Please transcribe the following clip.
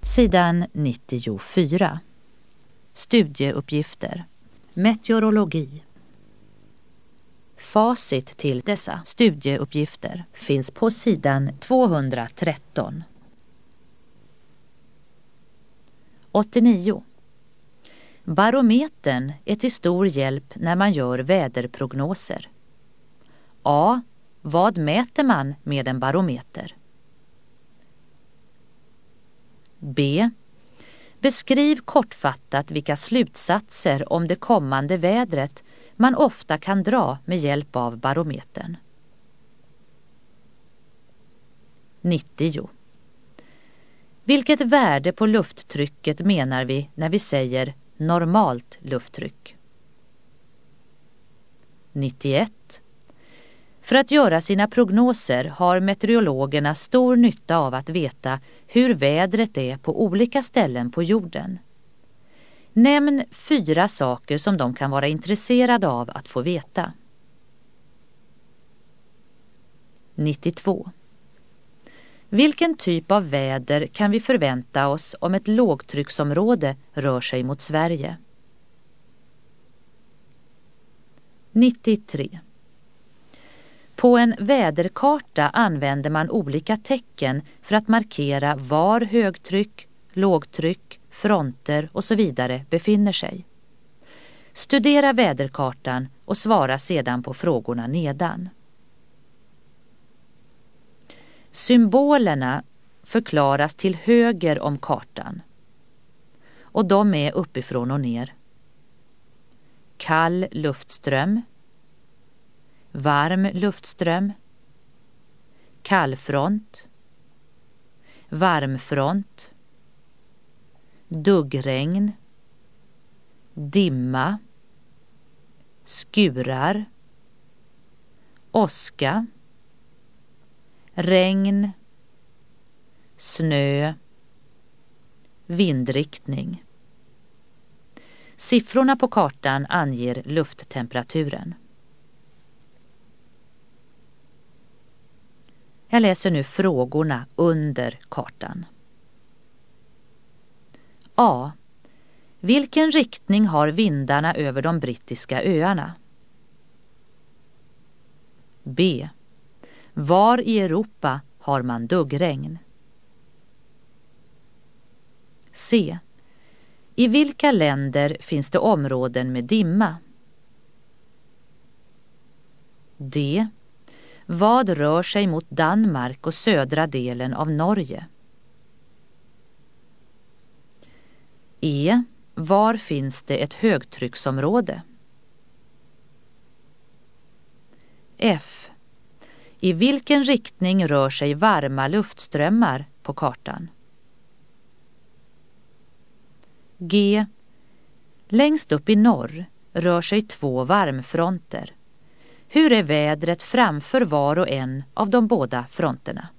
Sidan 94. Studieuppgifter. Meteorologi. Facit till dessa studieuppgifter finns på sidan 213. 89. Barometern är till stor hjälp när man gör väderprognoser. A. Vad mäter man med en barometer? B. Beskriv kortfattat vilka slutsatser om det kommande vädret man ofta kan dra med hjälp av barometern. 90. Vilket värde på lufttrycket menar vi när vi säger normalt lufttryck? 91. För att göra sina prognoser har meteorologerna stor nytta av att veta hur vädret är på olika ställen på jorden. Nämn 4 saker som de kan vara intresserade av att få veta. 92. Vilken typ av väder kan vi förvänta oss om ett lågtrycksområde rör sig mot Sverige? 93. På en väderkarta använder man olika tecken för att markera var högtryck, lågtryck, fronter och så vidare befinner sig. Studera väderkartan och svara sedan på frågorna nedan. Symbolerna förklaras till höger om kartan och de är uppifrån och ner. Kall luftström, varm luftström, kallfront, varmfront, duggregn, dimma, skurar, åska, regn, snö, vindriktning. Siffrorna på kartan anger lufttemperaturen. Jag läser nu frågorna under kartan. A. Vilken riktning har vindarna över de brittiska öarna? B. Var i Europa har man duggregn? C. I vilka länder finns det områden med dimma? D. Vad rör sig mot Danmark och södra delen av Norge? E. Var finns det ett högtrycksområde? F. I vilken riktning rör sig varma luftströmmar på kartan? G. Längst upp i norr rör sig 2 varmfronter. Hur är vädret framför var och en av de båda fronterna?